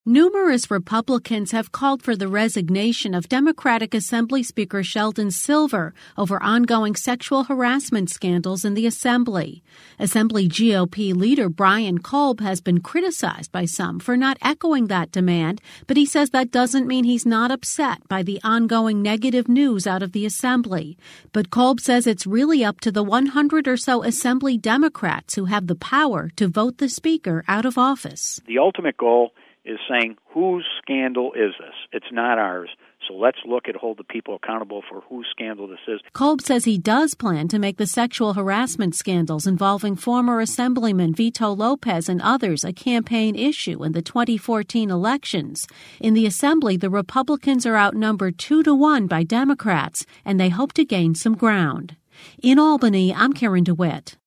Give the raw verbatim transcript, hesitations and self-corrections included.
Numerous Republicans have called for the resignation of Democratic Assembly Speaker Sheldon Silver over ongoing sexual harassment scandals in the Assembly. Assembly G O P leader Brian Kolb has been criticized by some for not echoing that demand, but he says that doesn't mean he's not upset by the ongoing negative news out of the Assembly. But Kolb says it's really up to the one hundred or so Assembly Democrats who have the power to vote the Speaker out of office. The ultimate goal is saying, whose scandal is this? It's not ours. So let's look at hold the people accountable for whose scandal this is. Kolb says he does plan to make the sexual harassment scandals involving former Assemblyman Vito Lopez and others a campaign issue in the twenty fourteen elections. In the Assembly, the Republicans are outnumbered two to one by Democrats, and they hope to gain some ground. In Albany, I'm Karen DeWitt.